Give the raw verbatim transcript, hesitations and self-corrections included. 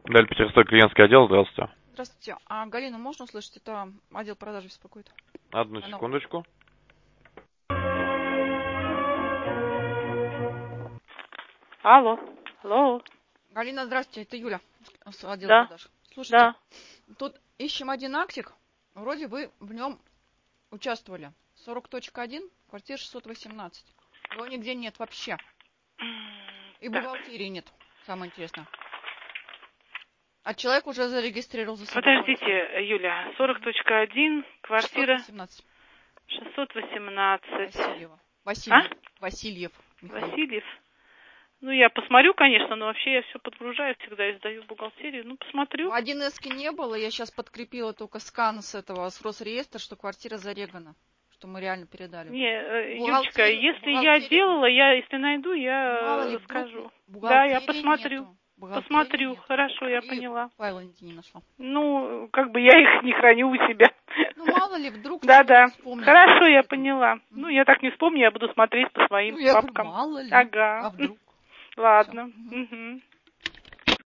Далее Петербург, клиентский отдел, здравствуйте. Здравствуйте. А Галину можно услышать? Это отдел продажи беспокоит. Одну Она... секундочку. Алло. Алло. Галина, здравствуйте. Это Юля с отдела Да. продаж. Слушайте, Да. тут ищем один актик. Вроде вы в нем участвовали. сорок точка один, квартира шестьсот восемнадцать. Его нигде нет вообще. И Так. бухгалтерии нет. Самое интересное. А человек уже зарегистрировал за собой. Подождите, Юля. сорок точка один, квартира шестьсот восемнадцать. шестьсот восемнадцать. Васильева. Васильев. А? Васильев. Михаил. Васильев. Ну, я посмотрю, конечно, но вообще я все подгружаю, всегда и сдаю в бухгалтерию. Ну, посмотрю. В один эс не было, я сейчас подкрепила только скан с этого, с Росреестра, что квартира зарегана, что мы реально передали. Не, э, Бухгалтерия- Юлечка, если я бухгалтерия- делала, я, если найду, я Мало э, ли, вдруг скажу. Да, бухгалтерии я посмотрю. нету. Бухгалтерии Посмотрю, нету. хорошо, я И поняла. файлы нигде не нашла. Ну, как бы я их не храню у себя. Ну, мало ли, вдруг Да, да. вспомнить. Хорошо, я поняла. Ну, я так не вспомню, я буду смотреть по своим Ну, я говорю, папкам. мало ли, Ага. а вдруг. Ладно. Угу.